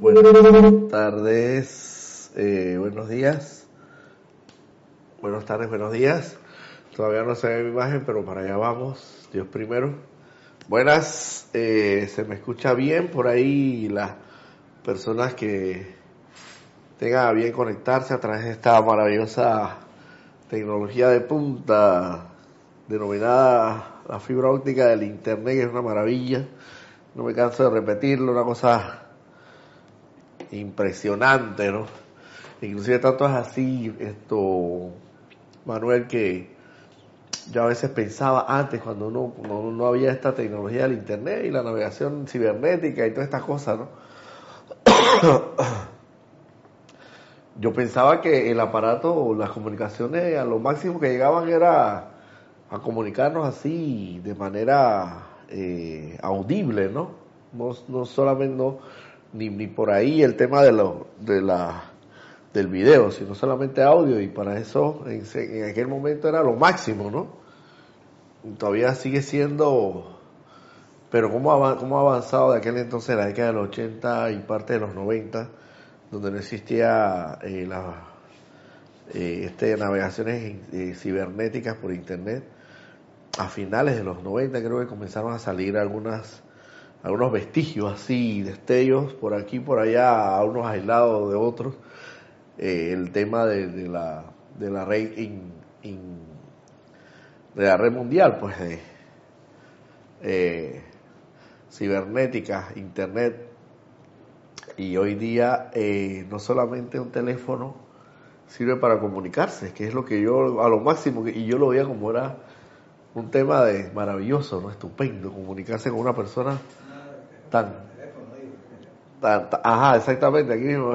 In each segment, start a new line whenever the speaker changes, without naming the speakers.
Buenas tardes, buenos días, buenas tardes, buenos días. Todavía no se ve mi imagen, pero para allá vamos, Dios primero. Buenas, se me escucha bien por ahí las personas que tengan a bien conectarse a través de esta maravillosa tecnología de punta denominada la fibra óptica del internet, que es una maravilla. No me canso de repetirlo, una cosa impresionante, ¿no? Inclusive tanto es así, Manuel, que yo a veces pensaba antes, cuando no había esta tecnología del internet y la navegación cibernética y todas estas cosas, ¿no? Yo pensaba que el aparato o las comunicaciones a lo máximo que llegaban era a comunicarnos así de manera audible, ¿no? No solamente ni por ahí el tema del video, sino solamente audio, y para eso en aquel momento era lo máximo, ¿no? Y todavía sigue siendo, pero cómo ha avanzado de aquel entonces, la década de los 80 y parte de los 90, donde no existía navegaciones cibernéticas por internet. A finales de los 90 creo que comenzaron a salir algunos vestigios así, destellos por aquí, por allá, a unos aislados de otros. El tema de la red de la red mundial, pues cibernética, internet. Y hoy día no solamente un teléfono sirve para comunicarse, que es lo que yo a lo máximo, y yo lo veía como era un tema de maravilloso, ¿no? Estupendo, comunicarse con una persona ajá, exactamente, aquí mismo.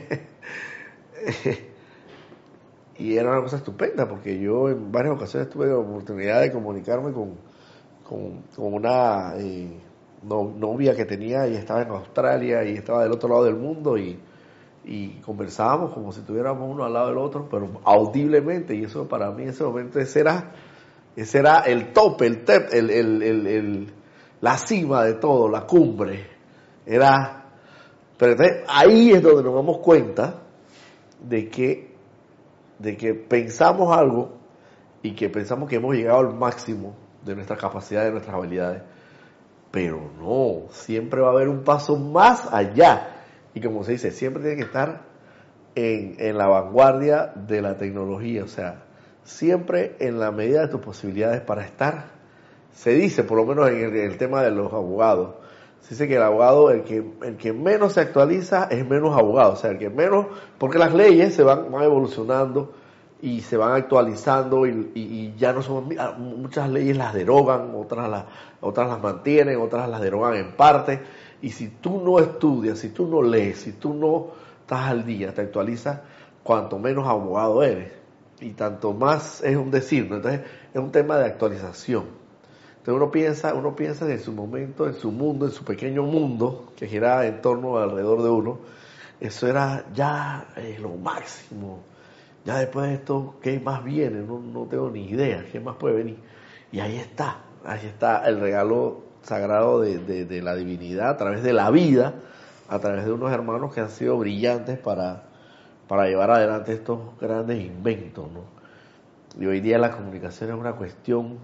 Y era una cosa estupenda, porque yo en varias ocasiones tuve la oportunidad de comunicarme con una novia que tenía, y estaba en Australia y estaba del otro lado del mundo, y conversábamos como si estuviéramos uno al lado del otro, pero audiblemente. Y eso, para mí, en ese momento, ese era el tope, la cima de todo, la cumbre. Pero entonces, ahí es donde nos damos cuenta de que pensamos algo y que pensamos que hemos llegado al máximo de nuestras capacidades, de nuestras habilidades, pero no, siempre va a haber un paso más allá. Y como se dice, siempre tiene que estar en la vanguardia de la tecnología, o sea, siempre en la medida de tus posibilidades para estar. Se dice, por lo menos en el tema de los abogados, se dice que el abogado, el que menos se actualiza es menos abogado, o sea, el que menos, porque las leyes se van evolucionando y se van actualizando, y ya no son, muchas leyes las derogan, otras las mantienen, otras las derogan en parte. Y si tú no estudias, si tú no lees, si tú no estás al día, te actualizas, cuanto menos abogado eres, y tanto más es un decir, ¿no? Entonces es un tema de actualización. Entonces uno piensa en su momento, en su mundo, en su pequeño mundo que gira en torno alrededor de uno. Eso era ya lo máximo. Ya después de esto, ¿qué más viene? No tengo ni idea, ¿qué más puede venir? Y ahí está el regalo sagrado de la divinidad a través de la vida, a través de unos hermanos que han sido brillantes para llevar adelante estos grandes inventos, ¿no? Y hoy día la comunicación es una cuestión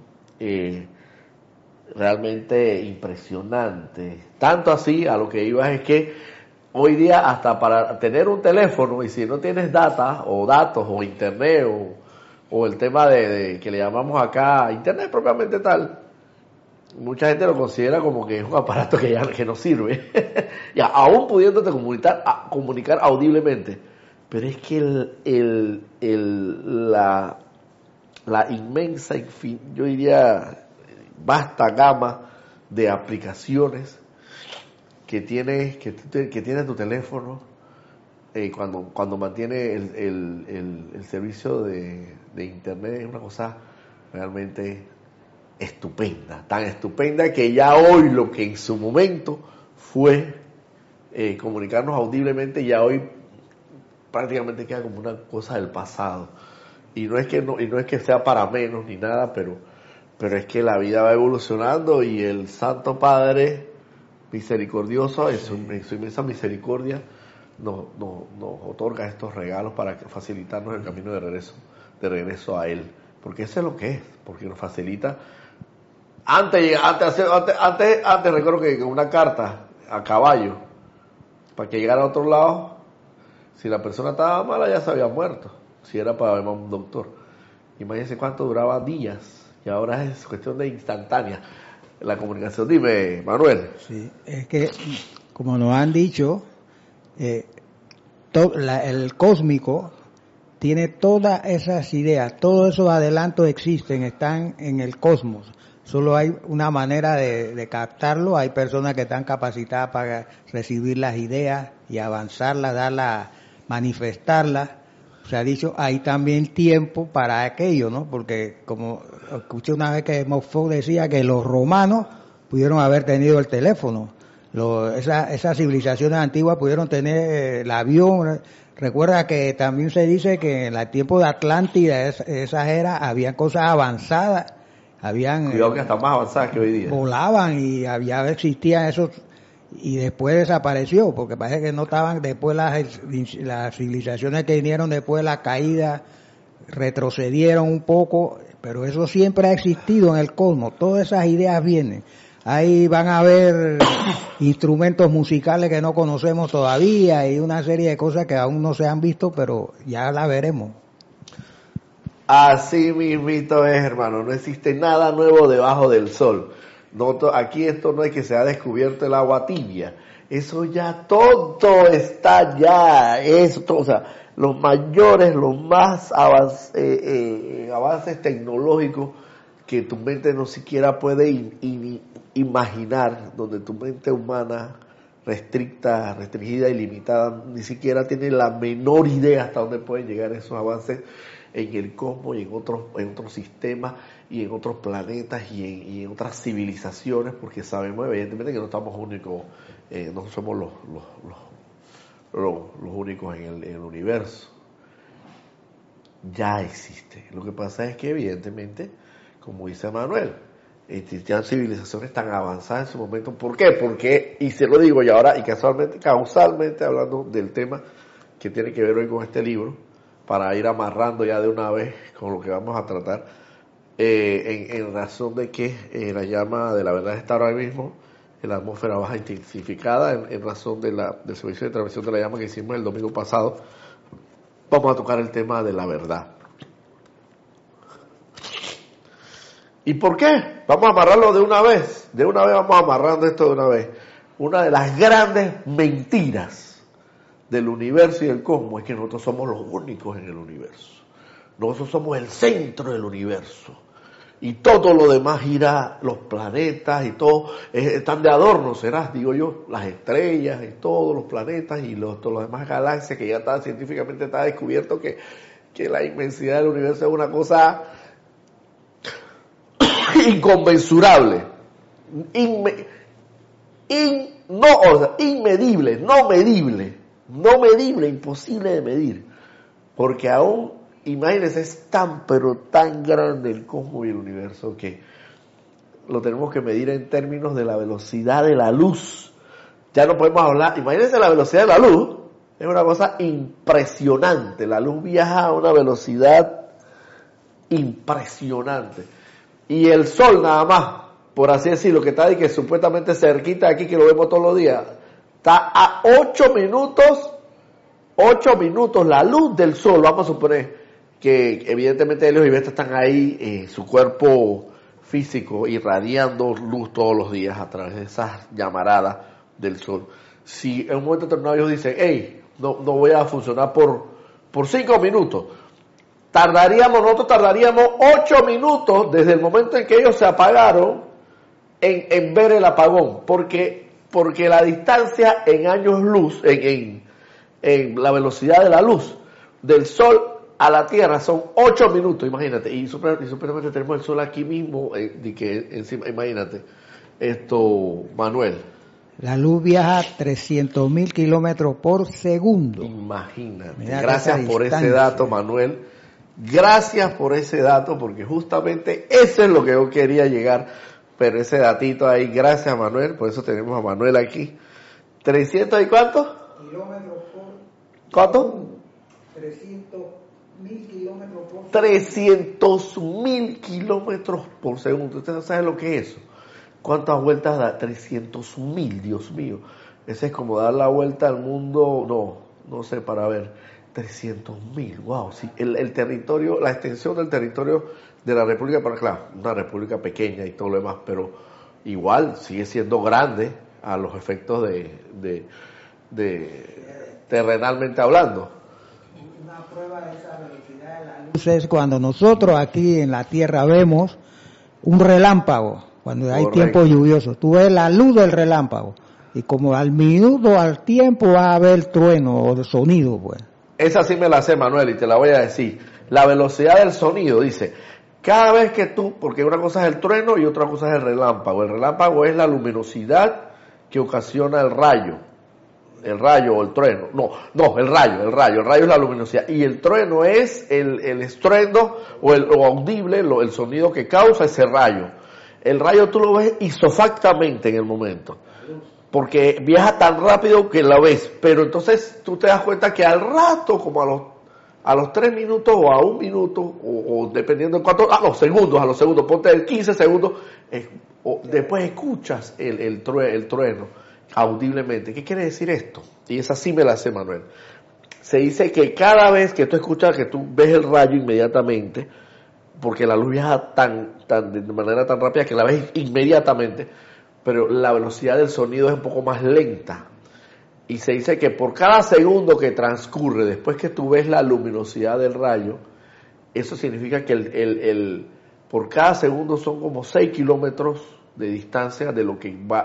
realmente impresionante. Tanto así, a lo que iba es que hoy día, hasta para tener un teléfono, y si no tienes datos o internet, o el tema de que le llamamos acá internet propiamente tal, mucha gente lo considera como que es un aparato que no sirve. Ya, aún pudiéndote comunicar audiblemente. Pero es que la inmensa, yo diría, vasta gama de aplicaciones que tiene tu teléfono cuando mantiene el servicio de internet, es una cosa realmente estupenda, tan estupenda que ya hoy, lo que en su momento fue comunicarnos audiblemente, ya hoy prácticamente queda como una cosa del pasado. Y no es que sea para menos ni nada, pero es que la vida va evolucionando, y el Santo Padre misericordioso, en su inmensa misericordia, nos otorga estos regalos para facilitarnos el camino de regreso a Él. Porque eso es lo que es, porque nos facilita. Antes recuerdo que una carta a caballo, para que llegara a otro lado, si la persona estaba mala ya se había muerto, si era para ver a un doctor. Imagínense cuánto duraba días, y ahora es cuestión de instantánea la comunicación. Dime, Manuel.
Sí, es que, como nos han dicho, el cósmico tiene todas esas ideas, todos esos adelantos existen, están en el cosmos. Solo hay una manera de captarlo. Hay personas que están capacitadas para recibir las ideas y avanzarlas, darlas, manifestarlas. Se ha dicho, hay también tiempo para aquello, ¿no? Porque como escuché una vez que Moffat decía que los romanos pudieron haber tenido el teléfono. Esas civilizaciones antiguas pudieron tener el avión. Recuerda que también se dice que en el tiempo de Atlántida, esas eras, había cosas avanzadas.
Cuidado que hasta más avanzadas que hoy día.
Volaban y existían esos, y después desapareció, porque parece que no estaban después las civilizaciones que vinieron después de la caída, retrocedieron un poco, pero eso siempre ha existido en el cosmos, todas esas ideas vienen. Ahí van a haber instrumentos musicales que no conocemos todavía y una serie de cosas que aún no se han visto, pero ya la veremos.
Así mismito es, hermano, no existe nada nuevo debajo del sol. Aquí esto no es que se ha descubierto el agua tibia, eso ya todo está ya, o sea, los mayores, los más avances tecnológicos que tu mente no siquiera puede imaginar, donde tu mente humana restringida y limitada, ni siquiera tiene la menor idea hasta dónde pueden llegar esos avances en el cosmos y en otros sistemas y en otros planetas y en otras civilizaciones, porque sabemos evidentemente que no estamos únicos, no somos los únicos en el universo. Ya existe. Lo que pasa es que evidentemente, como dice Manuel, existían civilizaciones tan avanzadas en su momento. ¿Por qué? Porque, y se lo digo yo ahora, y causalmente hablando del tema que tiene que ver hoy con este libro, para ir amarrando ya de una vez con lo que vamos a tratar, en razón de que la llama de la verdad está ahora mismo en la atmósfera baja intensificada, en razón del servicio de transmisión de la llama que hicimos el domingo pasado. Vamos a tocar el tema de la verdad. ¿Y por qué? Vamos a amarrarlo de una vez vamos amarrando esto de una vez. Una de las grandes mentiras del universo y del cosmos es que nosotros somos los únicos en el universo. Nosotros somos el centro del universo. Y todo lo demás gira, los planetas y todo, están de adorno, digo yo, las estrellas y todos los planetas y todas las demás galaxias que ya científicamente está descubierto que la inmensidad del universo es una cosa inconmensurable, inmedible, no medible, imposible de medir, porque aún, imagínense, es tan pero tan grande el cosmos y el universo que lo tenemos que medir en términos de la velocidad de la luz. Ya no podemos hablar, imagínense la velocidad de la luz, es una cosa impresionante, la luz viaja a una velocidad impresionante, y el sol nada más, por así decirlo, que está ahí, que supuestamente cerquita aquí, que lo vemos todos los días, está a 8 minutos la luz del sol. Vamos a suponer que evidentemente Helios y Vesta están ahí, su cuerpo físico irradiando luz todos los días a través de esas llamaradas del sol. Si en un momento determinado ellos dicen, hey, no voy a funcionar por 5 minutos, nosotros tardaríamos 8 minutos desde el momento en que ellos se apagaron en ver el apagón, porque la distancia en años luz, en la velocidad de la luz del sol a la Tierra son 8 minutos, imagínate, y supuestamente tenemos el sol aquí mismo, encima, imagínate, Manuel.
La luz viaja a 300.000 kilómetros por segundo.
Imagínate. Mira, gracias por ese dato, Manuel. Gracias por ese dato, porque justamente eso es lo que yo quería llegar, pero ese datito ahí, gracias Manuel, por eso tenemos a Manuel aquí. ¿300 y cuánto?
Kilómetros por
¿Cuánto?
300.000 kilómetros por segundo.
300.000 kilómetros por segundo. ¿Ustedes saben lo que es eso? ¿Cuántas vueltas da? 300.000, Dios mío. Ese es como dar la vuelta al mundo, no sé, para ver. 300.000, wow. Sí, el territorio, la extensión del territorio de la República, para claro, una república pequeña y todo lo demás, pero igual sigue siendo grande a los efectos de terrenalmente hablando.
Una prueba de esa velocidad de la luz es cuando nosotros aquí en la Tierra vemos un relámpago, cuando hay tiempo lluvioso. Tú ves la luz del relámpago y como al minuto, al tiempo va a haber trueno o sonido, pues.
Esa sí me la sé, Manuel, y te la voy a decir. La velocidad del sonido, dice, cada vez que tú, porque una cosa es el trueno y otra cosa es el relámpago. El relámpago es la luminosidad que ocasiona el rayo o el trueno. No, el rayo es la luminosidad. Y el trueno es el estruendo o audible, el sonido que causa ese rayo. El rayo tú lo ves isofactamente en el momento, porque viaja tan rápido que la ves, pero entonces tú te das cuenta que al rato, como a los 3 minutos o a 1 minuto, o dependiendo de cuánto, a los segundos, ponte 15 segundos, después escuchas el trueno audiblemente. ¿Qué quiere decir esto? Y esa sí me la hace Manuel. Se dice que cada vez que tú escuchas, que tú ves el rayo inmediatamente, porque la luz viaja de manera tan rápida que la ves inmediatamente, pero la velocidad del sonido es un poco más lenta. Y se dice que por cada segundo que transcurre después que tú ves la luminosidad del rayo, eso significa que por cada segundo son como 6 kilómetros de distancia de lo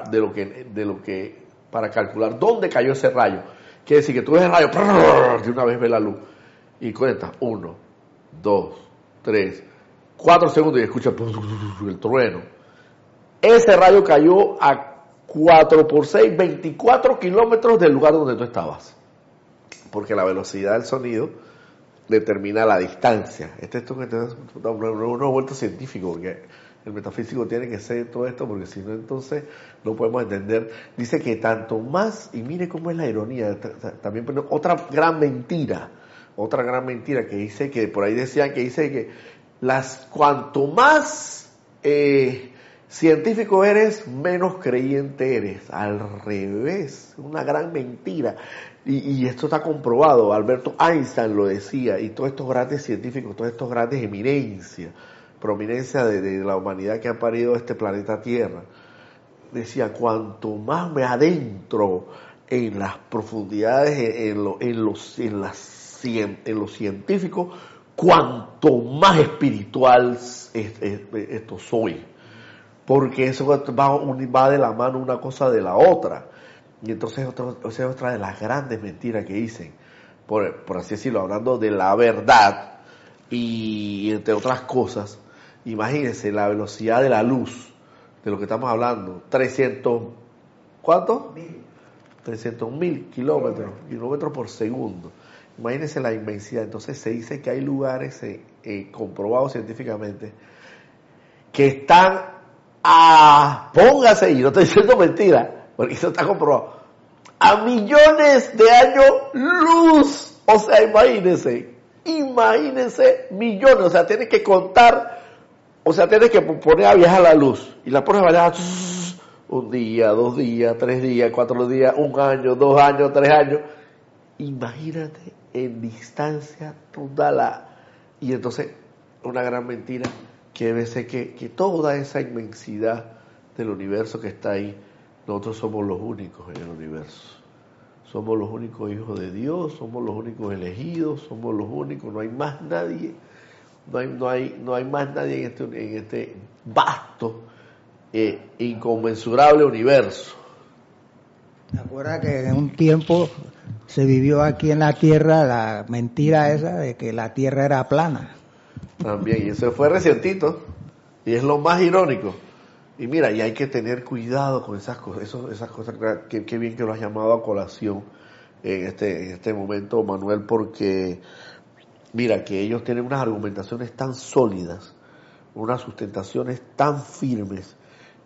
que para calcular dónde cayó ese rayo. Quiere decir que tú ves el rayo, de una vez ves la luz y cuentas 1, 2, 3, 4 segundos y escuchas el trueno. Ese rayo cayó a 4 por 6, 24 kilómetros del lugar donde tú estabas. Porque la velocidad del sonido determina la distancia. Esto es una vuelta científica, porque el metafísico tiene que ser todo esto, porque si no, entonces no podemos entender. Dice que tanto más, y mire cómo es la ironía, también otra gran mentira que dice, que por ahí decían que dice que cuanto más científico eres, menos creyente eres. Al revés, una gran mentira. Y esto está comprobado. Alberto Einstein lo decía, y todos estos grandes científicos, todas estas grandes prominencia de la humanidad que ha parido este planeta Tierra, decía, cuanto más me adentro en las profundidades, en lo científico, cuanto más espiritual esto soy. Porque eso va de la mano una cosa de la otra. Y entonces esa es otra de las grandes mentiras que dicen, por así decirlo, hablando de la verdad, y entre otras cosas. Imagínense la velocidad de la luz, de lo que estamos hablando, 300, ¿cuánto? 300.000 kilómetros por segundo. Imagínense la inmensidad. Entonces se dice que hay lugares comprobados científicamente que están póngase, y no estoy diciendo mentira, porque eso está comprobado, a millones de años luz. O sea, imagínense millones. O sea, tienes que contar, o sea, tienes que poner a viajar la luz, y la pones a viajar 1 día, 2 días, 3 días, 4 días, 1 año, 2 años, 3 años. Imagínate en distancia toda y entonces una gran mentira que debe ser que toda esa inmensidad del universo que está ahí, nosotros somos los únicos en el universo. Somos los únicos hijos de Dios, somos los únicos elegidos, somos los únicos, no hay más nadie, no hay más nadie en este vasto, inconmensurable universo.
¿Te acuerdas que en un tiempo se vivió aquí en la Tierra la mentira esa de que la Tierra era plana?
También, y eso fue recientito, y es lo más irónico. Y mira, y hay que tener cuidado con esas cosas, qué bien que lo has llamado a colación en este momento, Manuel, porque mira, que ellos tienen unas argumentaciones tan sólidas, unas sustentaciones tan firmes,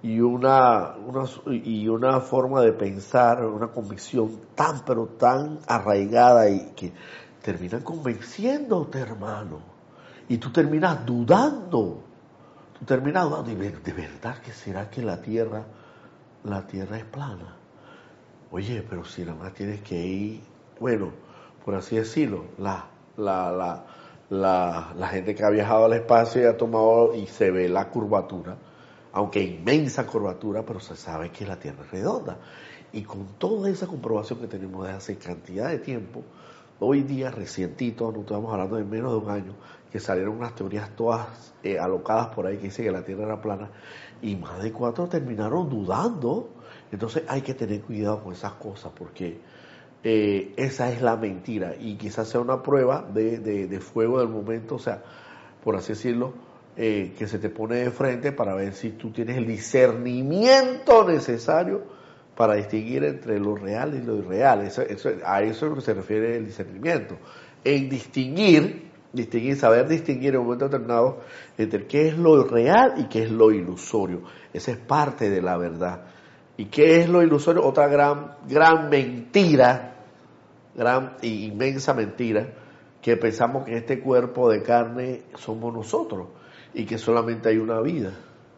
y una forma de pensar, una convicción tan pero tan arraigada y que terminan convenciéndote, hermano, y tú terminas dudando y de verdad que será que la tierra es plana. Oye, pero si nada más tienes que ir, bueno, por así decirlo, la gente que ha viajado al espacio y ha tomado y se ve la curvatura, aunque inmensa curvatura, pero se sabe que la Tierra es redonda. Y con toda esa comprobación que tenemos de hace cantidad de tiempo, hoy día recientito, no estamos hablando de menos de un año, que salieron unas teorías todas alocadas por ahí que dicen que la Tierra era plana, y más de 4 terminaron dudando. Entonces hay que tener cuidado con esas cosas, porque esa es la mentira, y quizás sea una prueba de fuego del momento, o sea, por así decirlo, que se te pone de frente para ver si tú tienes el discernimiento necesario para distinguir entre lo real y lo irreal. A eso es lo que se refiere el discernimiento. En distinguir, saber distinguir en un momento determinado entre qué es lo real y qué es lo ilusorio. Esa es parte de la verdad. ¿Y qué es lo ilusorio? Otra gran mentira, gran e inmensa mentira, que pensamos que este cuerpo de carne somos nosotros y que solamente hay una vida,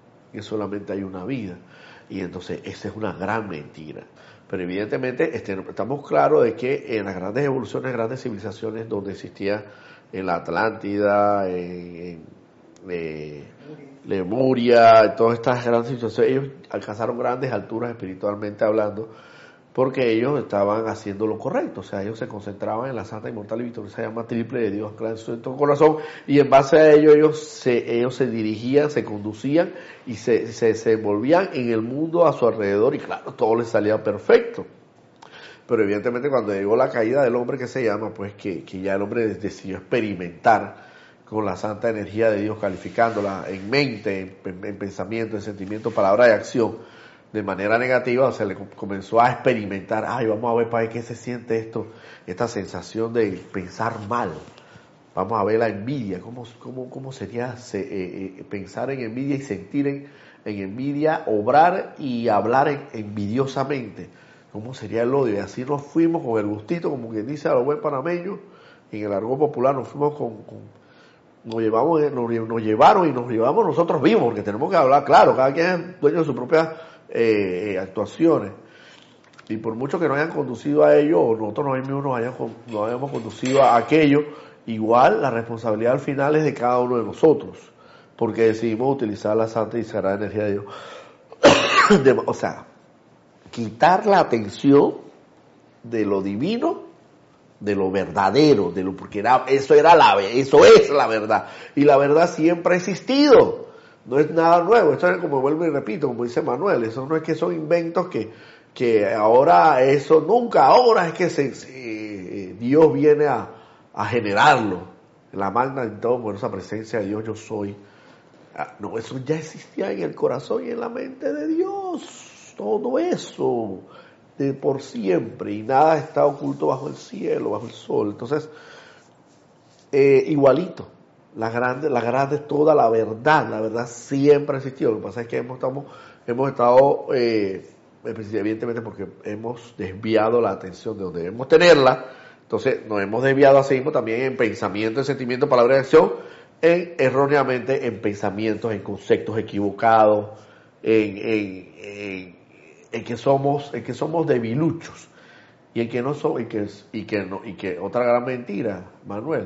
y entonces esa es una gran mentira. Pero evidentemente estamos claros de que en las grandes evoluciones, grandes civilizaciones donde existía en la Atlántida, en Lemuria, todas estas grandes civilizaciones, ellos alcanzaron grandes alturas espiritualmente hablando, porque ellos estaban haciendo lo correcto, o sea, ellos se concentraban en la santa, inmortal y victoriosa llama triple de Dios, claro, en su corazón, y en base a ello ellos se dirigían, se conducían y se envolvían en el mundo a su alrededor, y claro, todo les salía perfecto. Pero evidentemente cuando llegó la caída del hombre, que se llama, pues que ya el hombre decidió experimentar con la santa energía de Dios, calificándola en mente, en pensamiento, en sentimiento, palabra y acción, de manera negativa, o sea, le comenzó a experimentar, vamos a ver para ver qué se siente esto, esta sensación de pensar mal. Vamos a ver la envidia, cómo sería pensar en envidia y sentir en envidia, obrar y hablar envidiosamente. ¿Cómo sería el odio? Y así nos fuimos con el gustito, como quien dice a los buen panameños, en el argot popular nos fuimos nos llevaron y nos llevamos nosotros vivos, porque tenemos que hablar claro, cada quien es dueño de sus propias actuaciones, y por mucho que nos hayan conducido a ello, o nosotros mismos nos hayamos conducido a aquello, igual la responsabilidad al final es de cada uno de nosotros, porque decidimos utilizar la santa y sagrada energía de Dios. O sea, quitar la atención de lo divino, de lo verdadero, porque eso es la verdad, y la verdad siempre ha existido. No es nada nuevo, esto es como vuelvo y repito, como dice Manuel, eso no es que son inventos que ahora eso, nunca, ahora es que Dios viene a generarlo, la magna en todo poderosa presencia de Dios yo soy. No, eso ya existía en el corazón y en la mente de Dios, todo eso, de por siempre, y nada está oculto bajo el cielo, bajo el sol. Entonces, igualito. La grande, toda la verdad siempre ha existido. Lo que pasa es que hemos estado, evidentemente porque hemos desviado la atención de donde debemos tenerla, entonces nos hemos desviado así mismo también en pensamiento, en sentimiento, palabra y acción, erróneamente en pensamientos, en conceptos equivocados, en que somos debiluchos, y en que no somos, y que otra gran mentira, Manuel,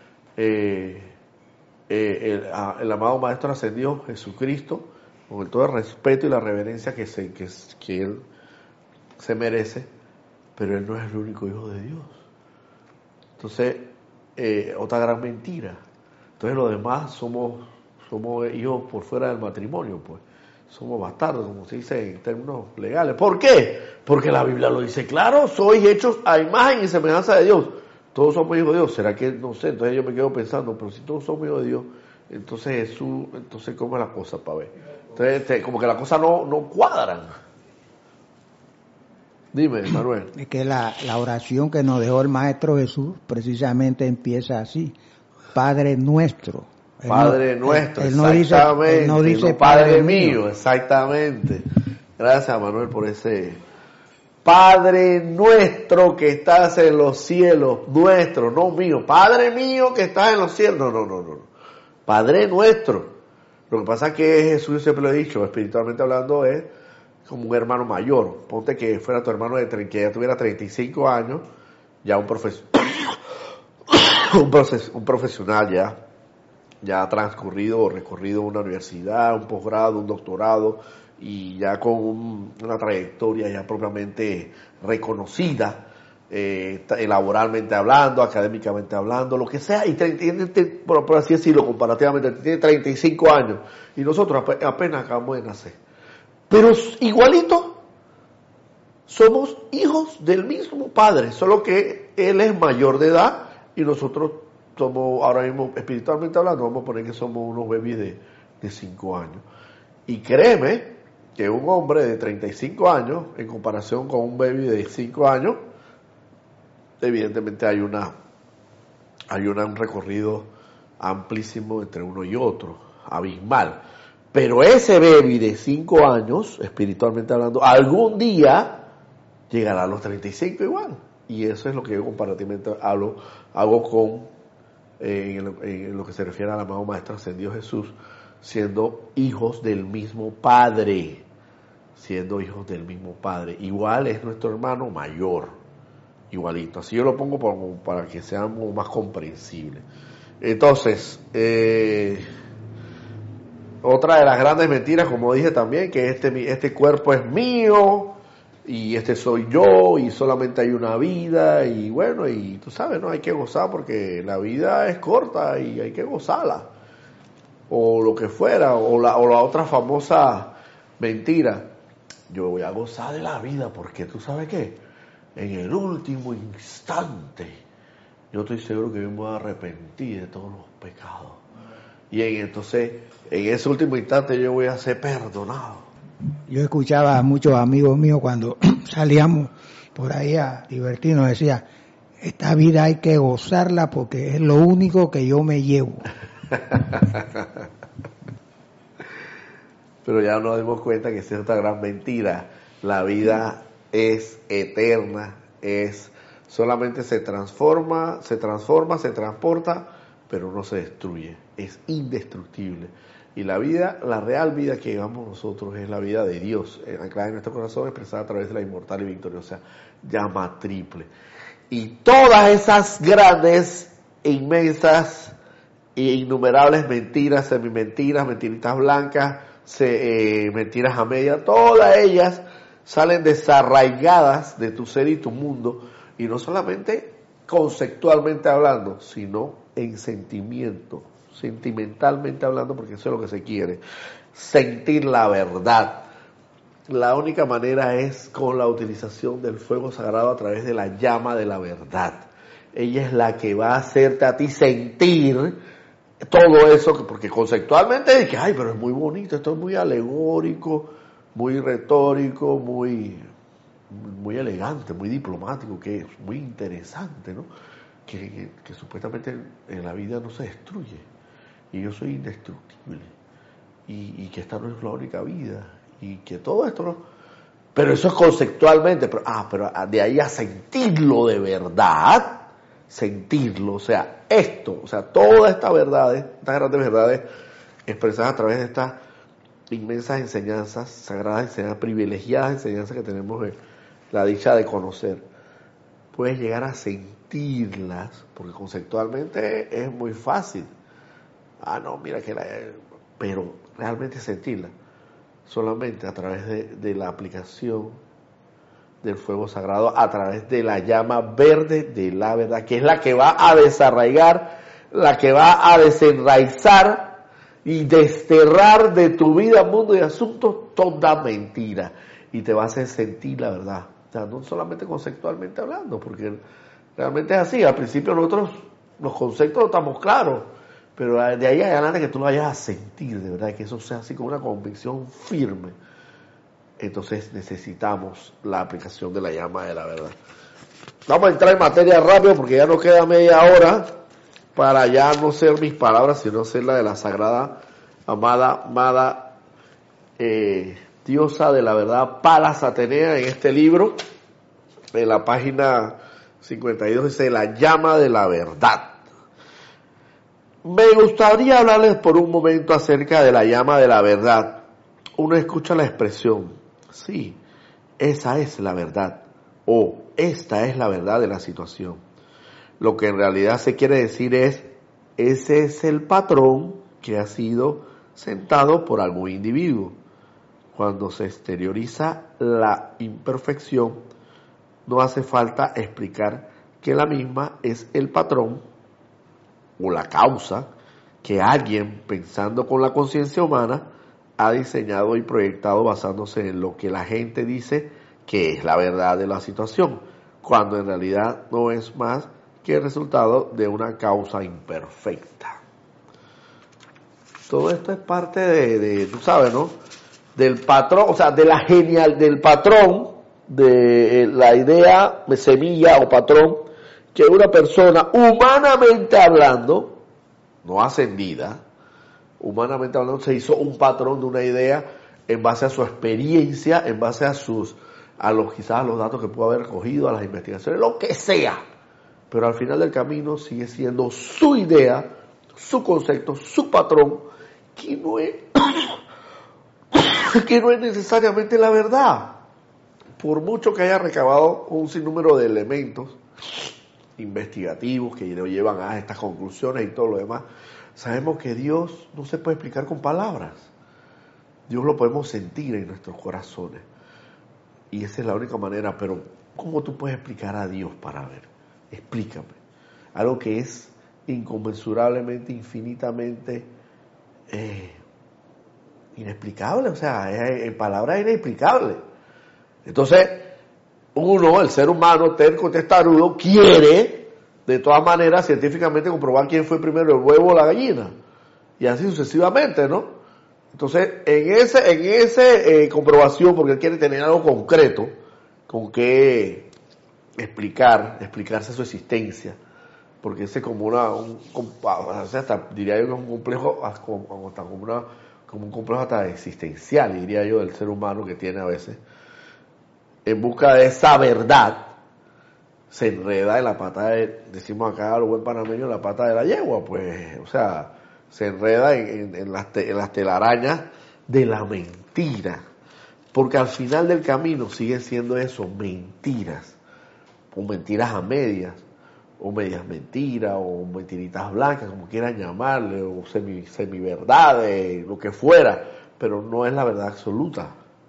el amado Maestro Ascendido Jesucristo, con todo el respeto y la reverencia que Él se merece, pero Él no es el único Hijo de Dios. Entonces, otra gran mentira. Entonces los demás somos hijos por fuera del matrimonio, pues. Somos bastardos, como se dice en términos legales. ¿Por qué? Porque la Biblia lo dice claro, sois hechos a imagen y semejanza de Dios. Todos somos hijos de Dios. ¿Será que? No sé, entonces yo me quedo pensando, pero si todos somos hijos de Dios, entonces Jesús, ¿cómo es la cosa para ver? Entonces, como que las cosas no cuadran. Dime, Manuel.
Es que la oración que nos dejó el Maestro Jesús precisamente empieza así: Padre nuestro.
Padre nuestro,
él no dice,
exactamente,
él no dice
no Padre mío, exactamente. Gracias, Manuel, por ese Padre nuestro que estás en los cielos, nuestro, no mío, Padre mío que estás en los cielos, no, Padre nuestro. Lo que pasa es que Jesús, siempre lo he dicho, espiritualmente hablando, es como un hermano mayor. Ponte que fuera tu hermano que ya tuviera 35 años, ya un profesional ya ha transcurrido o recorrido una universidad, un posgrado, un doctorado, y ya con una trayectoria ya propiamente reconocida, laboralmente hablando, académicamente hablando, lo que sea, y tiene, por así decirlo, comparativamente, tiene 35 años, y nosotros apenas acabamos de nacer. Pero igualito, somos hijos del mismo Padre, solo que Él es mayor de edad, y nosotros somos, ahora mismo, espiritualmente hablando, vamos a poner que somos unos bebés de 5 años. Y créeme que un hombre de 35 años, en comparación con un baby de 5 años, evidentemente hay un recorrido amplísimo entre uno y otro, abismal. Pero ese baby de 5 años, espiritualmente hablando, algún día llegará a los 35 igual. Y eso es lo que yo comparativamente hago con en lo que se refiere al amado Maestro Ascendido Jesús, siendo hijos del mismo Padre, igual es nuestro hermano mayor, igualito, así yo lo pongo para que sea más comprensible. Entonces, otra de las grandes mentiras, como dije también, que este cuerpo es mío, y este soy yo, y solamente hay una vida, y bueno, y tú sabes, ¿no? Hay que gozar porque la vida es corta y hay que gozarla, o lo que fuera, o la otra famosa mentira, yo voy a gozar de la vida porque tú sabes qué, en el último instante, yo estoy seguro que yo me voy a arrepentir de todos los pecados, y entonces, en ese último instante yo voy a ser perdonado.
Yo escuchaba a muchos amigos míos cuando salíamos por ahí a divertirnos, decía, esta vida hay que gozarla porque es lo único que yo me llevo.
Pero ya nos dimos cuenta que es otra gran mentira. La vida es eterna, solamente se transforma, se transporta, pero no se destruye, es indestructible. Y la real vida que llevamos nosotros es la vida de Dios, anclada en nuestro corazón, expresada a través de la inmortal y victoriosa llama triple. Y todas esas grandes, inmensas e innumerables mentiras, semimentiras, mentiritas blancas, mentiras a media, todas ellas salen desarraigadas de tu ser y tu mundo, y no solamente conceptualmente hablando, sino en sentimiento, sentimentalmente hablando, porque eso es lo que se quiere, sentir la verdad. La única manera es con la utilización del fuego sagrado a través de la llama de la verdad. Ella es la que va a hacerte a ti sentir todo eso, porque conceptualmente es que, ay, pero es muy bonito, esto es muy alegórico, muy retórico, muy elegante, muy diplomático, que es muy interesante, ¿no? Que supuestamente en la vida no se destruye, y yo soy indestructible, y que esta no es la única vida, y que todo esto no, pero eso es conceptualmente, pero de ahí a sentirlo de verdad, sentirlo, o sea, todas estas verdades, estas grandes verdades expresadas a través de estas inmensas enseñanzas, sagradas enseñanzas, privilegiadas enseñanzas que tenemos la dicha de conocer, puedes llegar a sentirlas, porque conceptualmente es muy fácil. No, mira pero realmente sentirlas solamente a través de la aplicación del fuego sagrado, a través de la llama verde de la verdad, que es la que va a desarraigar, la que va a desenraizar y desterrar de tu vida, mundo y asuntos toda mentira, y te va a hacer sentir la verdad. O sea, no solamente conceptualmente hablando, porque realmente es así. Al principio nosotros los conceptos no estamos claros, pero de ahí adelante que tú lo vayas a sentir, de verdad, que eso sea así con una convicción firme, entonces necesitamos la aplicación de la llama de la verdad. Vamos a entrar en materia rápido porque ya nos queda media hora para ya no ser mis palabras, sino ser la de la sagrada, amada diosa de la verdad, Palas Atenea, en este libro, en la página 52, dice la llama de la verdad. Me gustaría hablarles por un momento acerca de la llama de la verdad. Uno escucha la expresión, sí, esa es la verdad, o esta es la verdad de la situación. Lo que en realidad se quiere decir es, ese es el patrón que ha sido sentado por algún individuo. Cuando se exterioriza la imperfección, no hace falta explicar que la misma es el patrón o la causa que alguien, pensando con la conciencia humana, ha diseñado y proyectado basándose en lo que la gente dice que es la verdad de la situación, cuando en realidad no es más que el resultado de una causa imperfecta. Todo esto es parte de tú sabes, ¿no? Del patrón, o sea, de la del patrón, de la idea de semilla o patrón que una persona, humanamente hablando, no ascendida, humanamente hablando, se hizo un patrón de una idea en base a su experiencia, en base a quizás a los datos que pudo haber cogido, a las investigaciones, lo que sea. Pero al final del camino sigue siendo su idea, su concepto, su patrón, que no es, que no es necesariamente la verdad. Por mucho que haya recabado un sinnúmero de elementos investigativos que lo llevan a estas conclusiones y todo lo demás, sabemos que Dios no se puede explicar con palabras. Dios lo podemos sentir en nuestros corazones. Y esa es la única manera, pero ¿cómo tú puedes explicar a Dios para ver? Explícame. Algo que es inconmensurablemente, infinitamente inexplicable, o sea, en palabras inexplicable. Entonces, uno, el ser humano, terco, testarudo, quiere, de todas maneras, científicamente comprobar quién fue primero, el huevo o la gallina. Y así sucesivamente, ¿no? Entonces, en ese comprobación, porque él quiere tener algo concreto, con que explicarse su existencia, porque ese es como hasta diría yo que es un complejo, como un complejo hasta existencial, diría yo, del ser humano que tiene a veces, en busca de esa verdad, se enreda en la pata decimos acá a los buen panameños, la pata de la yegua, pues, o sea, se enreda en las telarañas de la mentira, porque al final del camino siguen siendo eso, mentiras, o mentiras a medias, o medias mentiras, o mentiritas blancas, como quieran llamarle, o semiverdades, lo que fuera, pero no es la verdad absoluta.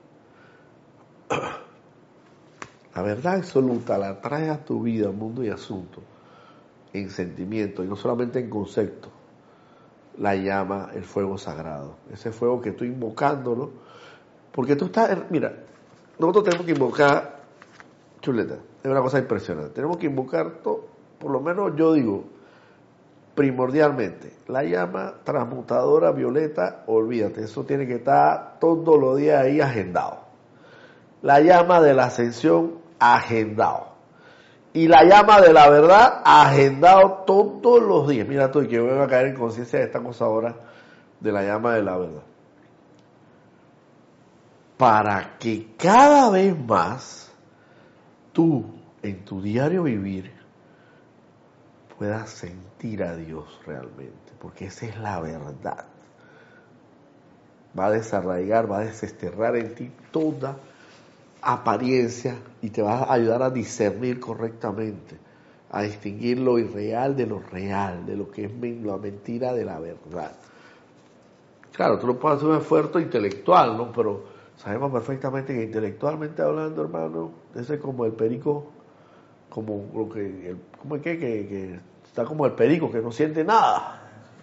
La verdad absoluta la traes a tu vida, mundo y asunto, en sentimiento, y no solamente en concepto. La llama el fuego sagrado, ese fuego que tú invocándolo, porque tú estás, mira, nosotros tenemos que invocar, chuleta, es una cosa impresionante, tenemos que invocar todo, por lo menos yo digo, primordialmente, la llama transmutadora violeta, olvídate, eso tiene que estar todos los días ahí agendado. La llama de la ascensión, agendado. Y la llama de la verdad, agendado todos los días. Mira tú, que voy a caer en conciencia de esta cosa ahora, de la llama de la verdad. Para que cada vez más tú, en tu diario vivir, puedas sentir a Dios realmente, porque esa es la verdad. Va a desarraigar, va a desterrar en ti toda apariencia y te va a ayudar a discernir correctamente, a distinguir lo irreal de lo real, de lo que es la mentira de la verdad. Claro, tú no puedes hacer un esfuerzo intelectual, ¿no? Pero sabemos perfectamente que intelectualmente hablando, hermano, ese es como el perico, como lo que, ¿cómo es que está como el perico que no siente nada?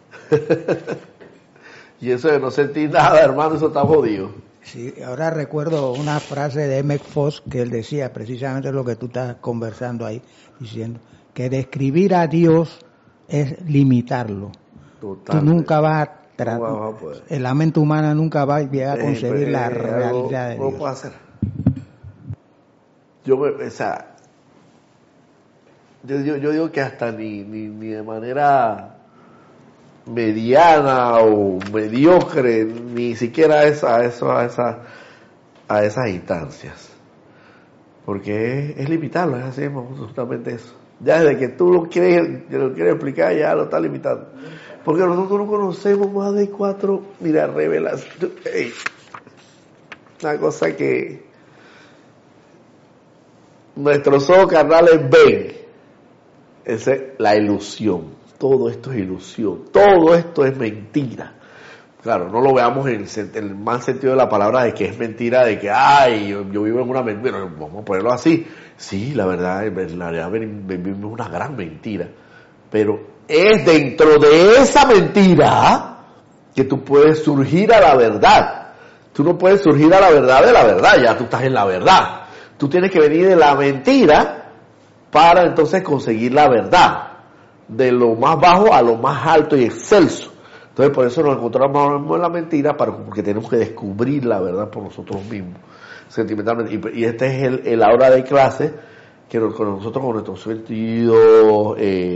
Y eso de no sentir nada, hermano, eso está jodido.
Sí, ahora recuerdo una frase de Emmett Fox que él decía precisamente lo que tú estás conversando ahí, diciendo que describir a Dios es limitarlo.
Totalmente.
Tú nunca vas
a
la mente humana nunca va a llegar a concebir la realidad de Dios.
No lo puedo hacer. yo digo que hasta ni de manera mediana o mediocre, ni siquiera a esas instancias. Porque es limitarlo, es así, justamente eso. Ya desde que tú lo quieres explicar, ya lo estás limitando. Porque nosotros no conocemos más de 4, mira, revelación. Una cosa que nuestros ojos carnales ven, esa es la ilusión. Todo esto es ilusión, todo esto es mentira. Claro, no lo veamos en el mal sentido de la palabra de que es mentira, de que, ay, yo vivo en una mentira, vamos a ponerlo así. Sí, la verdad vivimos una gran mentira, pero es dentro de esa mentira que tú puedes surgir a la verdad. Tú no puedes surgir a la verdad de la verdad, ya tú estás en la verdad. Tú tienes que venir de la mentira para entonces conseguir la verdad, de lo más bajo a lo más alto y excelso. Entonces por eso nos encontramos en la mentira, porque tenemos que descubrir la verdad por nosotros mismos, sentimentalmente. Y este es el aula de clase que nosotros con nuestros sentidos,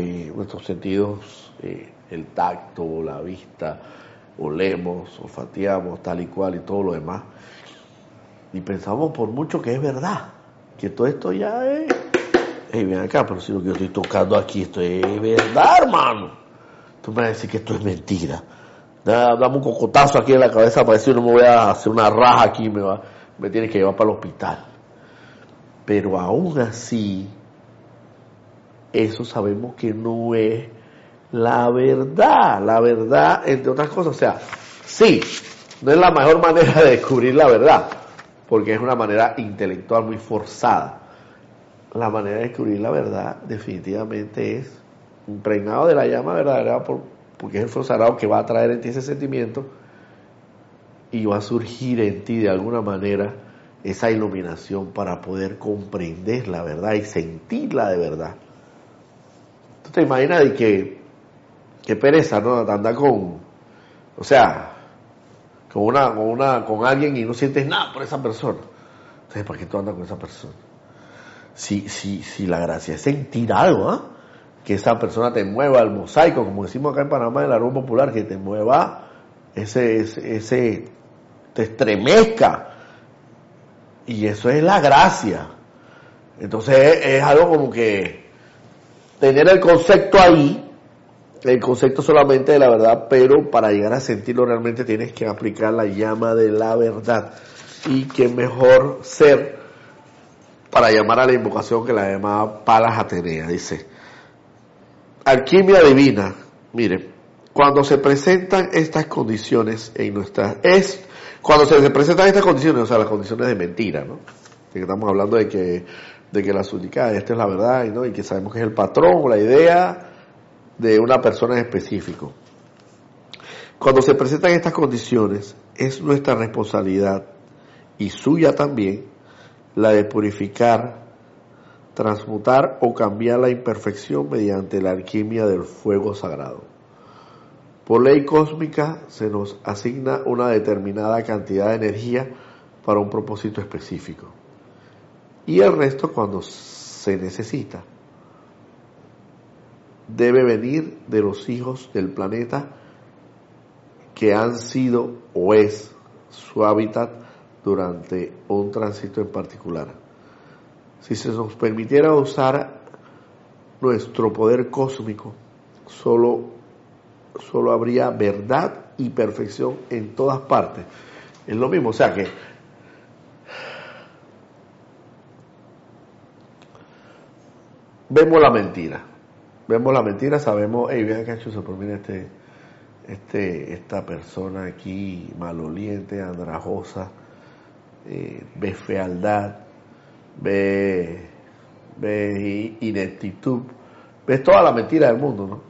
el tacto, la vista, olemos, olfateamos, tal y cual y todo lo demás. Y pensamos por mucho que es verdad, que todo esto ya es... ven acá, pero si lo que yo estoy tocando aquí, esto es verdad, hermano. Tú me vas a decir que esto es mentira. Dame un cocotazo aquí en la cabeza para decir no me voy a hacer una raja aquí, me tienes que llevar para el hospital. Pero aún así, eso sabemos que no es la verdad. La verdad, entre otras cosas, o sea, sí, no es la mejor manera de descubrir la verdad, porque es una manera intelectual muy forzada. La manera de descubrir la verdad definitivamente es impregnado de la llama verdadera, porque es el fuego sagrado que va a traer en ti ese sentimiento y va a surgir en ti de alguna manera esa iluminación para poder comprender la verdad y sentirla de verdad. ¿Tú te imaginas de que pereza, ¿no? Andar con alguien y no sientes nada por esa persona? Entonces, ¿para qué tú andas con esa persona? Si la gracia es sentir algo, ¿eh? Que esa persona te mueva el mosaico, como decimos acá en Panamá en la Aroma Popular, que te mueva ese te estremezca, y eso es la gracia. Entonces es algo como que tener el concepto ahí, el concepto solamente de la verdad, pero para llegar a sentirlo realmente tienes que aplicar la llama de la verdad. Y qué mejor ser para llamar a la invocación que la llamaba Palas Atenea. Dice: alquimia divina. Miren, cuando se presentan estas condiciones cuando se presentan estas condiciones, o sea, las condiciones de mentira, ¿no? De que estamos hablando de que la súnica, esta es la verdad, ¿no? Y que sabemos que es el patrón o la idea de una persona en específico. Cuando se presentan estas condiciones, es nuestra responsabilidad y suya también la de purificar, transmutar o cambiar la imperfección mediante la alquimia del fuego sagrado. Por ley cósmica se nos asigna una determinada cantidad de energía para un propósito específico, y el resto, cuando se necesita, debe venir de los hijos del planeta que han sido o es su hábitat durante un tránsito en particular. Si se nos permitiera usar nuestro poder cósmico, solo habría verdad y perfección en todas partes. Es lo mismo, o sea que vemos la mentira, sabemos, hey, vean que ha hecho eso, pero mira esta persona aquí maloliente, andrajosa, ve fealdad, ve ineptitud, ves toda la mentira del mundo, ¿no?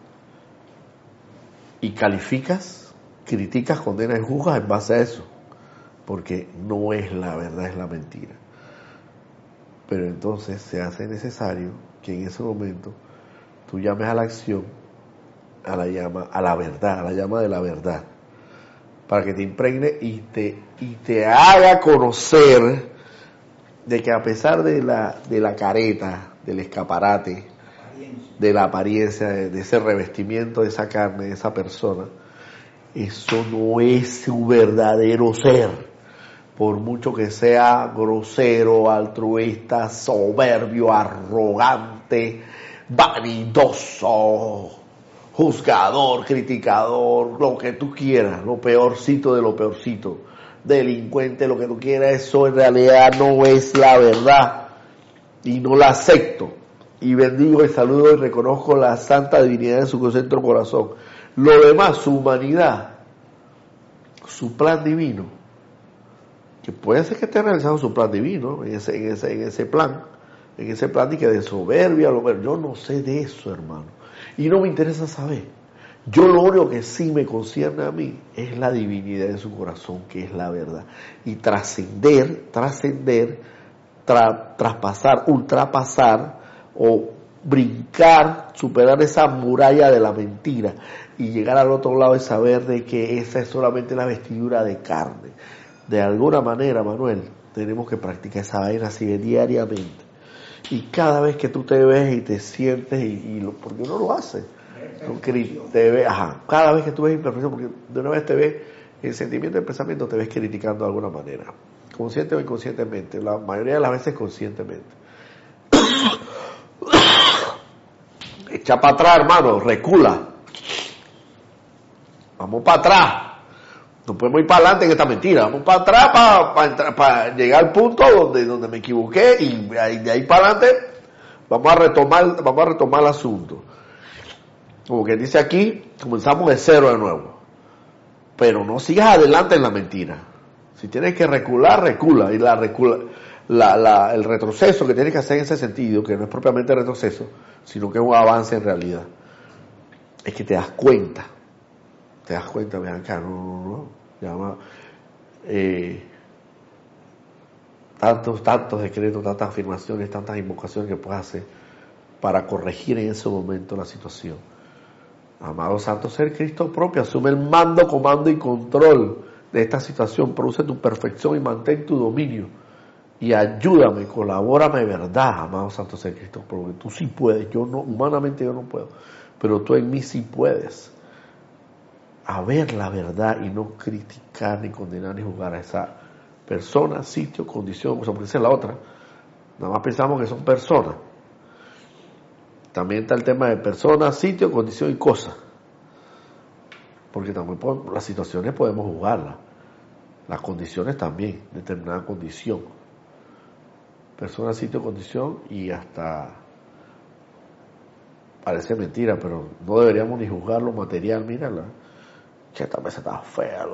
Y calificas, criticas, condenas y juzgas en base a eso, porque no es la verdad, es la mentira. Pero entonces se hace necesario que en ese momento tú llames a la acción, a la llama, a la verdad, a la llama de la verdad, para que te impregne y te haga conocer de que a pesar de la careta, del escaparate, de la apariencia, de ese revestimiento de esa carne, de esa persona, eso no es su verdadero ser. Por mucho que sea grosero, altruista, soberbio, arrogante, vanidoso, juzgador, criticador, lo que tú quieras, lo peorcito de lo peorcito, delincuente, lo que tú quieras, eso en realidad no es la verdad y no la acepto. Y bendigo y saludo y reconozco la santa divinidad en su concentro corazón. Lo demás, su humanidad, su plan divino, que puede ser que esté realizando su plan divino en ese plan y que de soberbia, yo no sé de eso, hermano, y no me interesa saber. Yo lo único que sí me concierne a mí es la divinidad en su corazón, que es la verdad, y trascender, traspasar, ultrapasar o brincar, superar esa muralla de la mentira y llegar al otro lado y saber de que esa es solamente la vestidura de carne. De alguna manera, Manuel, tenemos que practicar esa vaina así diariamente. Y cada vez que tú te ves y te sientes, porque uno lo hace, te ves, cada vez que tú ves imperfección, porque de una vez te ves, el sentimiento, el pensamiento, te ves criticando de alguna manera, consciente o inconscientemente, la mayoría de las veces conscientemente. Echa para atrás, hermano, recula. Vamos para atrás. No podemos ir para adelante en esta mentira. Vamos para atrás para llegar al punto donde me equivoqué y de ahí para adelante vamos a retomar el asunto. Como que dice aquí, comenzamos de cero de nuevo. Pero no sigas adelante en la mentira. Si tienes que recular, recula. Y el retroceso que tienes que hacer en ese sentido, que no es propiamente retroceso, sino que es un avance en realidad, es que te das cuenta, vean acá, no, llama, tantos decretos, tantas afirmaciones, tantas invocaciones que puedes hacer para corregir en ese momento la situación. Amado Santo Ser Cristo propio, asume el mando, comando y control de esta situación, produce tu perfección y mantén tu dominio. Y ayúdame, colabórame de verdad, amado Santo Ser Cristo, porque tú sí puedes, yo no, humanamente yo no puedo, pero tú en mí sí puedes. A ver la verdad y no criticar, ni condenar, ni juzgar a esa persona, sitio, condición, porque esa es la otra. Nada más pensamos que son personas. También está el tema de personas, sitio, condición y cosa. Porque también las situaciones podemos juzgarlas. Las condiciones también, determinada condición. Persona, sitio, condición y hasta, parece mentira, pero no deberíamos ni juzgar lo material, mírala, que esta mesa está fea,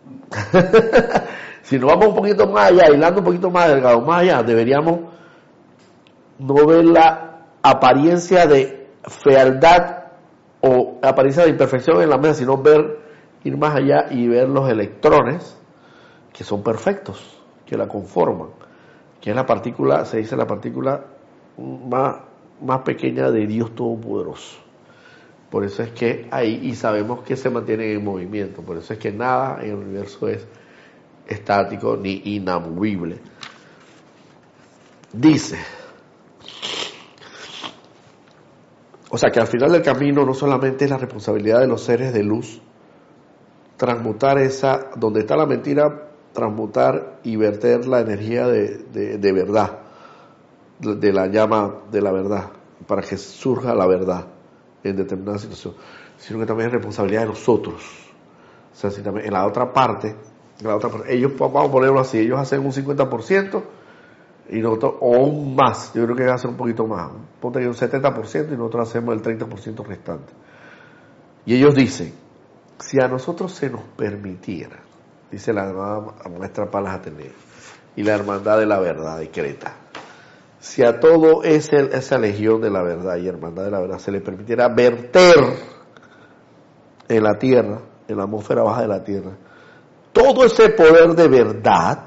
si nos vamos un poquito más allá, hilando un poquito más delgado, más allá, deberíamos no ver la apariencia de fealdad o apariencia de imperfección en la mesa, sino ir más allá y ver los electrones que son perfectos, que la conforman, que es la partícula, se dice la partícula más pequeña de Dios Todopoderoso. Por eso es que ahí, y sabemos que se mantiene en movimiento, por eso es que nada en el universo es estático ni inamovible. Dice, o sea que al final del camino no solamente es la responsabilidad de los seres de luz transmutar donde está la mentira, transmutar y verter la energía de verdad, de la llama de la verdad, para que surja la verdad en determinada situación, sino que también es responsabilidad de nosotros. O sea, si también en la otra parte, ellos, vamos a ponerlo así, ellos hacen un 50% y nosotros, o un más, yo creo que hacen un poquito más, ponte que un 70% y nosotros hacemos el 30% restante. Y ellos dicen, si a nosotros se nos permitiera, dice la hermana maestra Palas Ateneo y la hermandad de la verdad decreta, si a todo esa legión de la verdad y hermandad de la verdad se le permitiera verter en la tierra, en la atmósfera baja de la tierra, todo ese poder de verdad,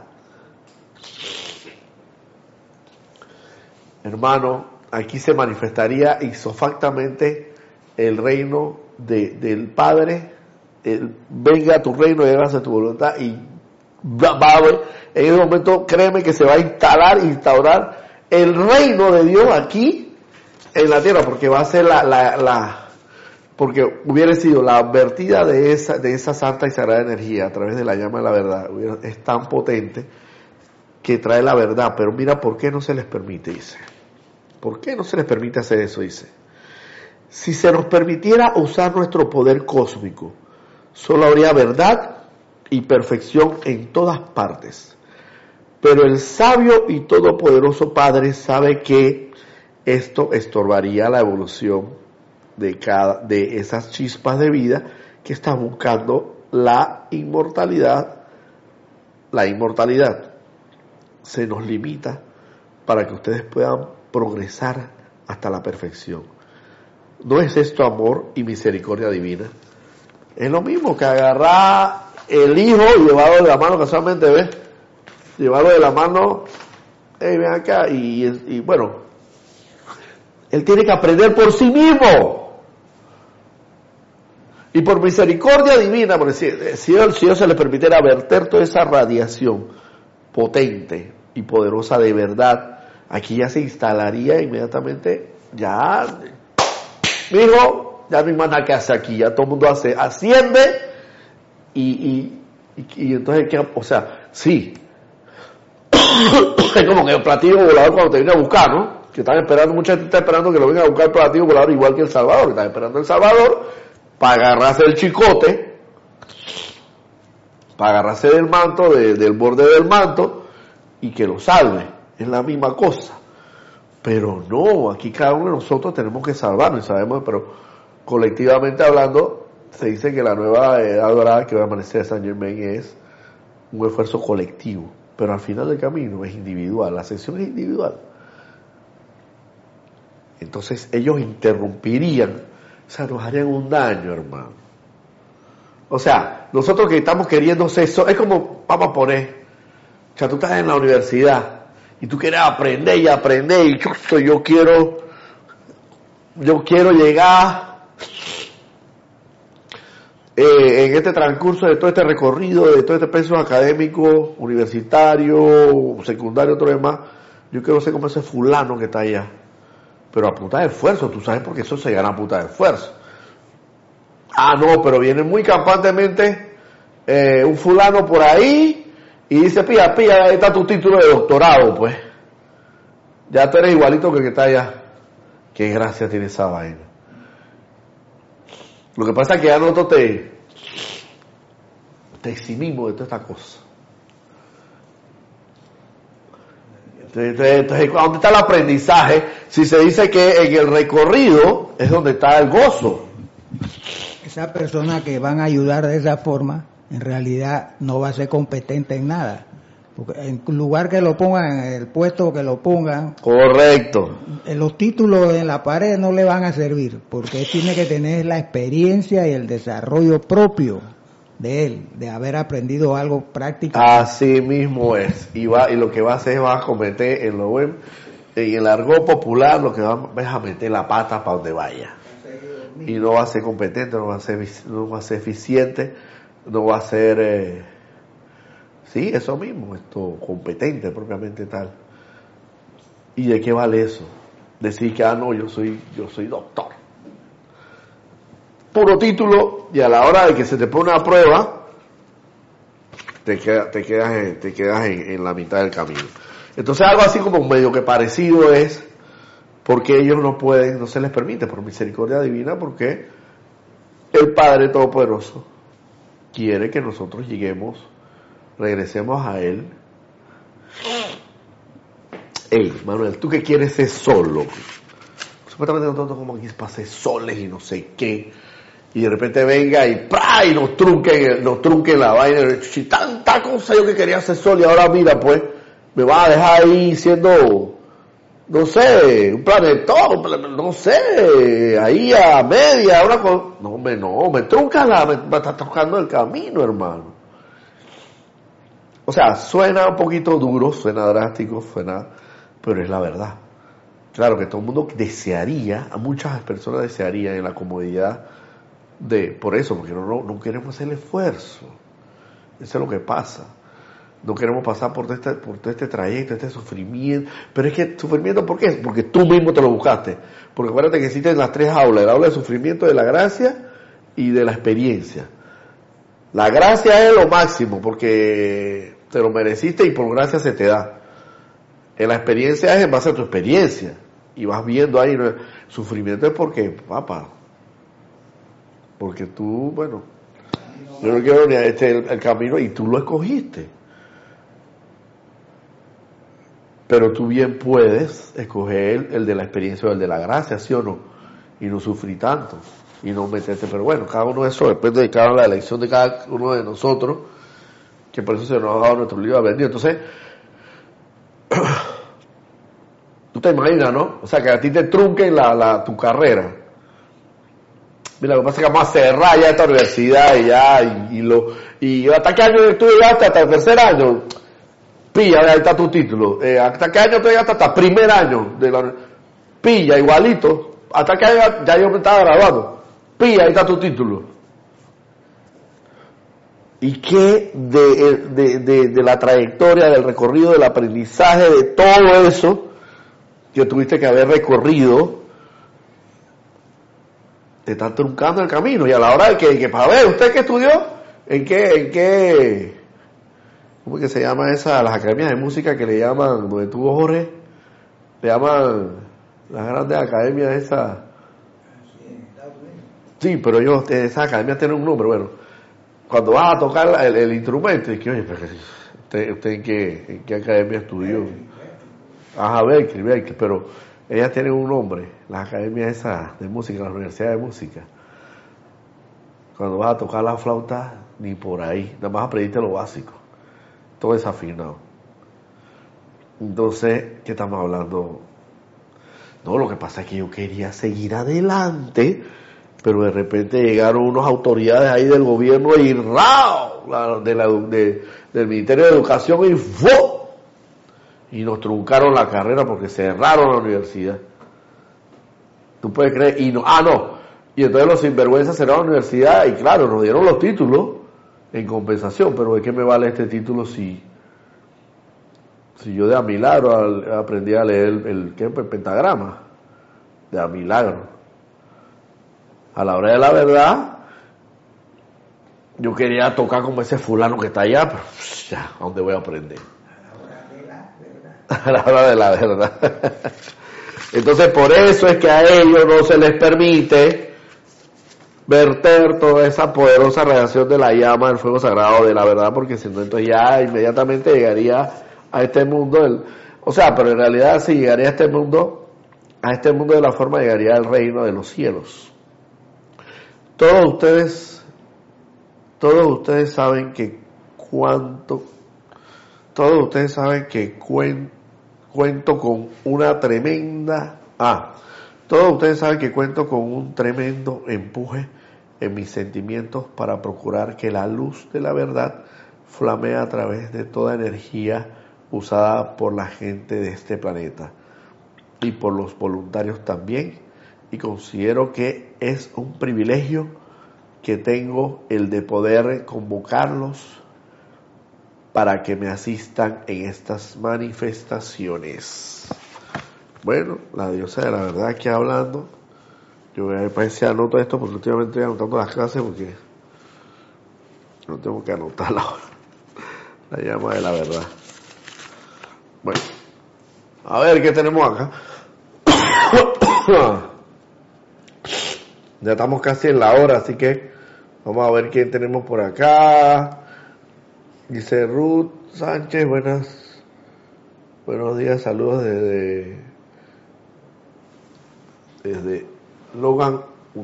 hermano, aquí se manifestaría isofactamente el reino del Padre. Venga a tu reino y hágase tu voluntad, y va a haber, en ese momento créeme que se va a instaurar el reino de Dios aquí en la tierra, porque va a ser porque hubiera sido la vertida de esa santa y sagrada energía a través de la llama de la verdad, es tan potente que trae la verdad, pero mira por qué no se les permite, dice. ¿Por qué no se les permite hacer eso? Dice. Si se nos permitiera usar nuestro poder cósmico, solo habría verdad y perfección en todas partes. Pero el sabio y todopoderoso Padre sabe que esto estorbaría la evolución de esas chispas de vida que están buscando la inmortalidad. La inmortalidad se nos limita para que ustedes puedan progresar hasta la perfección. ¿No es esto amor y misericordia divina? Es lo mismo que agarrar el hijo y llevarlo de la mano, casualmente, ¿ves? Llevarlo de la mano, hey, ven acá, y bueno, él tiene que aprender por sí mismo. Y por misericordia divina, porque si Dios se le permitiera verter toda esa radiación potente y poderosa de verdad, aquí ya se instalaría inmediatamente, ya, mijo, ya no hay más nada que hacer aquí, ya todo el mundo asciende, y entonces, o sea, sí, es como que el platillo volador cuando te viene a buscar, ¿no? Que están esperando, mucha gente está esperando que lo venga a buscar el platillo volador igual que El Salvador, que están esperando El Salvador para agarrarse el chicote, para agarrarse del manto, del borde del manto, y que lo salve. Es la misma cosa. Pero no, aquí cada uno de nosotros tenemos que salvarnos, y sabemos, pero colectivamente hablando, se dice que la nueva edad dorada que va a amanecer de San Germain es un esfuerzo colectivo, pero al final del camino es individual, la ascensión es individual. Entonces ellos interrumpirían, o sea, nos harían un daño, hermano. O sea, nosotros que estamos queriendo ser, es como, vamos a poner, o sea, tú estás en la universidad y tú quieres aprender y yo quiero llegar en este transcurso de todo este recorrido, de todo este peso académico, universitario, secundario, todo lo demás, yo quiero ser como ese fulano que está allá. Pero a punta de esfuerzo, tú sabes, porque eso se gana a punta de esfuerzo. Ah, no, pero viene muy campantemente un fulano por ahí y dice, pilla, ahí está tu título de doctorado, pues. Ya tú eres igualito que el que está allá. Qué gracia tiene esa vaina. Lo que pasa es que ya nosotros te eximimos de toda esta cosa. Entonces, ¿dónde está el aprendizaje? Si se dice que en el recorrido es donde está el gozo.
Esa persona que van a ayudar de esa forma, en realidad no va a ser competente en nada. Porque en lugar que lo pongan, en el puesto que lo pongan.
Correcto.
Los títulos en la pared no le van a servir, porque él tiene que tener la experiencia y el desarrollo propio de él, de haber aprendido algo práctico.
Así mismo es. Y lo que va a hacer es va a cometer en el argot popular, lo que va es a meter la pata para donde vaya. Y no va a ser competente, no va a ser eficiente, no va a ser sí, eso mismo, competente propiamente tal. ¿Y de qué vale eso? Decir que no, yo soy doctor. Puro título, y a la hora de que se te pone una prueba, te quedas en la mitad del camino. Entonces algo así como medio que parecido es porque ellos no se les permite por misericordia divina, porque el Padre Todopoderoso quiere que nosotros regresemos a Él. Hey, Manuel, ¿tú qué quieres ser solo? Supuestamente nosotros como aquí para ser soles y no sé qué, y de repente venga y nos trunquen la vaina. Si tanta cosa yo que quería ser sol, y ahora mira, pues me va a dejar ahí siendo, no sé, un planetón, no sé, ahí a media, me trunca me está truncando el camino, hermano. O sea, suena un poquito duro, suena drástico, pero es la verdad. Claro que todo el mundo muchas personas desearían en la comodidad por eso, porque no queremos hacer el esfuerzo. Eso es lo que pasa. No queremos pasar por todo este trayecto, este sufrimiento. Pero es que, ¿sufrimiento por qué? Porque tú mismo te lo buscaste. Porque acuérdate que existen las tres aulas: el aula de sufrimiento, de la gracia y de la experiencia. La gracia es lo máximo, porque te lo mereciste y por gracia se te da. En la experiencia es en base a tu experiencia. Y vas viendo ahí, ¿no? Sufrimiento es porque, papá, porque tú, bueno, yo no quiero ni el camino y tú lo escogiste. Pero tú bien puedes escoger el de la experiencia o el de la gracia, ¿sí o no? Y no sufrir tanto. Y no meterte, pero bueno, cada uno de eso depende de la elección de cada uno de nosotros, que por eso se nos ha dado nuestro libro vendido. Entonces, tú te imaginas, ¿no? O sea, que a ti te trunquen tu carrera. Mira, lo que pasa es que vamos a cerrar ya esta universidad y ¿hasta qué año tú llegaste? Hasta el tercer año. Pilla, ahí está tu título. ¿Hasta qué año tú llegaste? Hasta el primer año. Pilla, igualito. ¿Hasta qué año? Ya yo me estaba graduando. Pilla, ahí está tu título. ¿Y qué de la trayectoria, del recorrido, del aprendizaje, de todo eso que tuviste que haber recorrido, te están truncando el camino? Y a la hora de que para ver, ¿usted qué estudió? ¿En qué? ¿Cómo es que se llama las academias de música que le llaman, donde tuvo Jorge? Le llaman las grandes academias esas. Sí, pero esas academias tienen un nombre, bueno. Cuando vas a tocar el instrumento, y que, oye, ¿usted en qué academia estudió? Ajá, Berkeley, pero ellas tienen un nombre, las academias esas de música, las universidades de música. Cuando vas a tocar la flauta, ni por ahí, nada más aprendiste lo básico, todo desafinado. Entonces, ¿qué estamos hablando? No, lo que pasa es que yo quería seguir adelante, pero de repente llegaron unas autoridades ahí del gobierno y ¡rao! Del Ministerio de Educación y ¡fu! Y nos truncaron la carrera porque cerraron la universidad. ¿Tú puedes creer? Y entonces los sinvergüenzas cerraron la universidad y claro, nos dieron los títulos en compensación, pero ¿de qué me vale este título si yo de a milagro aprendí a leer el pentagrama? De a milagro. A la hora de la verdad, yo quería tocar como ese fulano que está allá, pero ya, ¿a dónde voy a aprender? A la hora de la verdad. Entonces, por eso es que a ellos no se les permite verter toda esa poderosa radiación de la llama del fuego sagrado de la verdad, porque si no, entonces ya inmediatamente llegaría a este mundo, pero en realidad si llegaría a este mundo de la forma, llegaría al reino de los cielos. Todos ustedes saben que cuento con una tremenda, todos ustedes saben que cuento con un tremendo empuje en mis sentimientos para procurar que la luz de la verdad flamee a través de toda energía usada por la gente de este planeta y por los voluntarios también, y considero que es un privilegio que tengo el de poder convocarlos para que me asistan en estas manifestaciones. Bueno, la diosa de la verdad aquí hablando. Yo voy a ver si anoto esto porque últimamente estoy anotando las clases porque no tengo que anotarla ahora. La llama de la verdad. Bueno, a ver qué tenemos acá. Ya estamos casi en la hora, así que vamos a ver quién tenemos por acá. Dice Ruth Sánchez, buenos días, saludos desde Logan,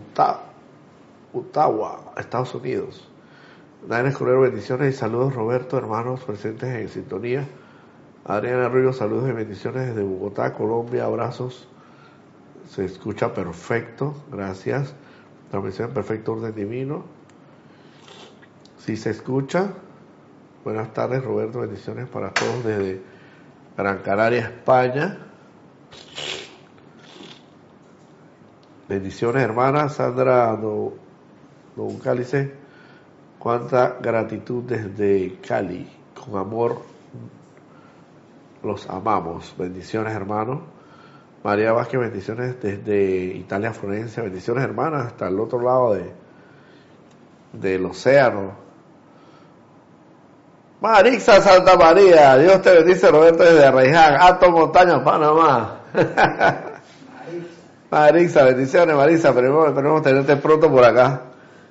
Ottawa, Estados Unidos. Daniel Escudero, bendiciones y saludos. Roberto, hermanos presentes en sintonía. Adriana Arroyo, saludos y bendiciones desde Bogotá, Colombia, abrazos. Se escucha perfecto, gracias. Transmisión en perfecto orden divino. Si se escucha. Buenas tardes, Roberto, bendiciones para todos desde Gran Canaria, España. Bendiciones, hermana Sandra Don Cálice. Cuánta gratitud desde Cali, con amor los amamos. Bendiciones, hermanos. María Vázquez, bendiciones desde Italia, Florencia. Bendiciones, hermanas, hasta el otro lado del océano. Marixa Santa María, Dios te bendice, Roberto desde Arraiján, Alto Montaña, Panamá. Marixa, bendiciones, Marixa, esperemos tenerte pronto por acá.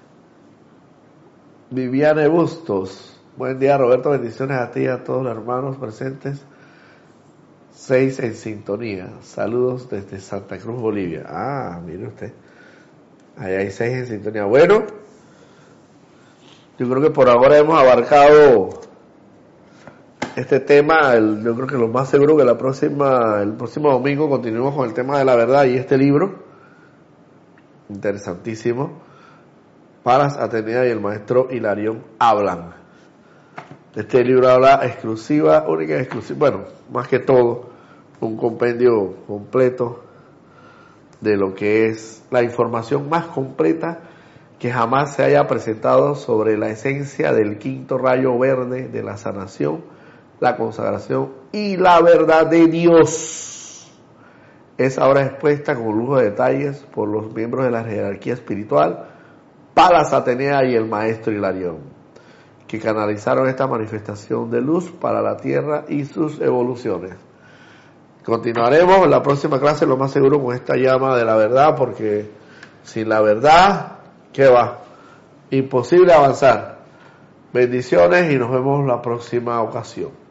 Viviane Bustos, buen día, Roberto, bendiciones a ti y a todos los hermanos presentes. 6 en sintonía, saludos desde Santa Cruz, Bolivia. Ah, mire usted, ahí hay 6 en sintonía. Bueno, yo creo que por ahora hemos abarcado este tema. Yo creo que lo más seguro que el próximo domingo continuemos con el tema de la verdad y este libro interesantísimo. Palas Atenea y el maestro Hilarión hablan. Este libro habla única y exclusiva, bueno, más que todo, un compendio completo de lo que es la información más completa que jamás se haya presentado sobre la esencia del quinto rayo verde de la sanación, la consagración y la verdad de Dios. Es ahora expuesta con lujo de detalles por los miembros de la jerarquía espiritual, Palas Atenea y el maestro Hilarión, que canalizaron esta manifestación de luz para la Tierra y sus evoluciones. Continuaremos en la próxima clase, lo más seguro, con esta llama de la verdad, porque sin la verdad, ¿qué va? Imposible avanzar. Bendiciones y nos vemos la próxima ocasión.